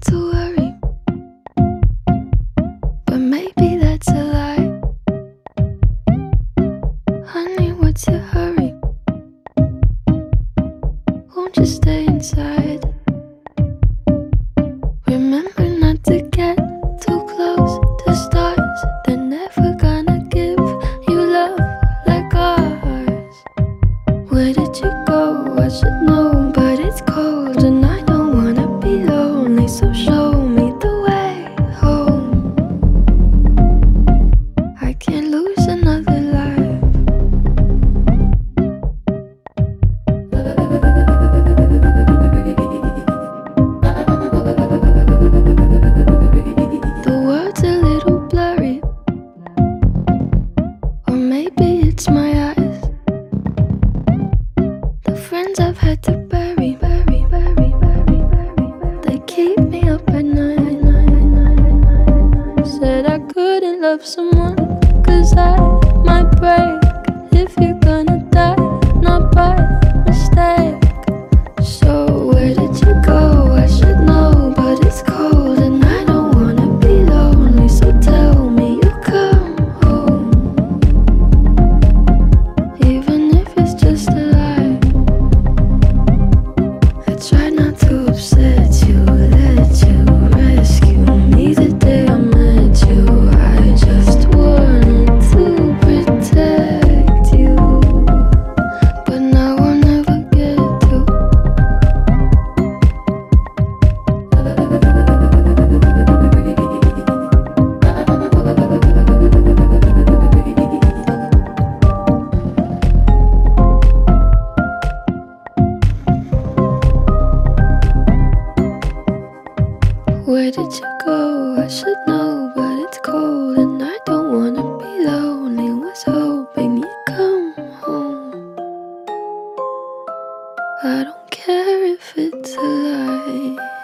to worry, but maybe that's a lie. Honey, what's your hurry? Won't you stay inside? Remember not to get too close to stars. They're never gonna give you love like ours. Where did you go? I should know, but it's cold and I don't wanna be lonely. So show me the way home. I can't lose another life. The world's a little blurry, or maybe it's my eyes. The friends I've had to bury, they keep me up at night. Said I couldn't love someone, 'cause I might break. If you're gonna die, not by mistake. So where did you go? I should know, but it's cold and I don't wanna be lonely. So tell me you come home, even if it's just a lie. I try not to upset you, let you rescue me the day I met you. I just wanted to protect you, but now I'll never get to. Where did you go? I should know, but it's cold and I don't wanna be lonely. Was hoping you'd come home. I don't care if it's a lie.